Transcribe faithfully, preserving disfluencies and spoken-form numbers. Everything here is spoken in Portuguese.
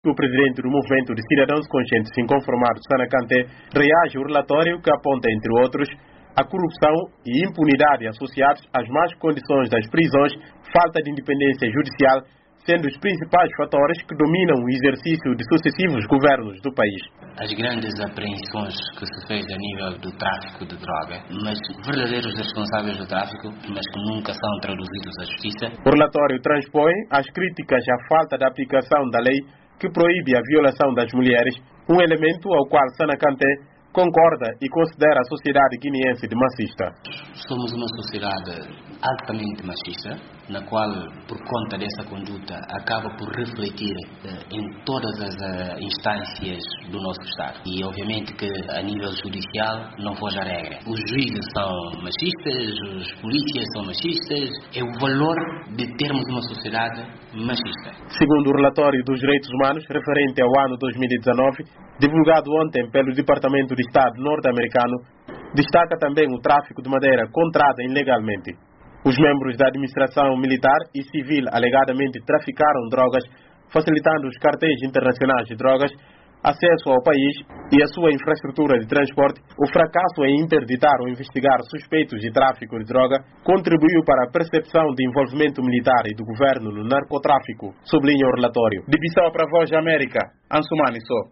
O presidente do Movimento de Cidadãos Conscientes Inconformados, Sana Kanté, reage ao relatório que aponta, entre outros, a corrupção e impunidade associados às más condições das prisões, falta de independência judicial, sendo os principais fatores que dominam o exercício de sucessivos governos do país. As grandes apreensões que se fez a nível do tráfico de droga, mas verdadeiros responsáveis do tráfico, mas que nunca são traduzidos à justiça. O relatório transpõe as críticas à falta de aplicação da lei que proíbe a violação das mulheres, um elemento ao qual Sana Kanté concorda e considera a sociedade guineense de machista. Somos uma sociedade altamente machista, na qual, por conta dessa conduta, acaba por refletir eh, em todas as uh, instâncias do nosso Estado. E, obviamente, que a nível judicial não foge a regra. Os juízes são machistas, os polícias são machistas. É o valor de termos uma sociedade machista. Segundo o relatório dos direitos humanos, referente ao ano dois mil e dezanove, divulgado ontem pelo Departamento de Estado norte-americano, destaca também o tráfico de madeira comprada ilegalmente. Os membros da administração militar e civil alegadamente traficaram drogas, facilitando os cartéis internacionais de drogas acesso ao país e à sua infraestrutura de transporte. O fracasso em interditar ou investigar suspeitos de tráfico de droga contribuiu para a percepção de envolvimento militar e do governo no narcotráfico, sublinha o relatório. De Bissau para a Voz da América, Ansumani Só.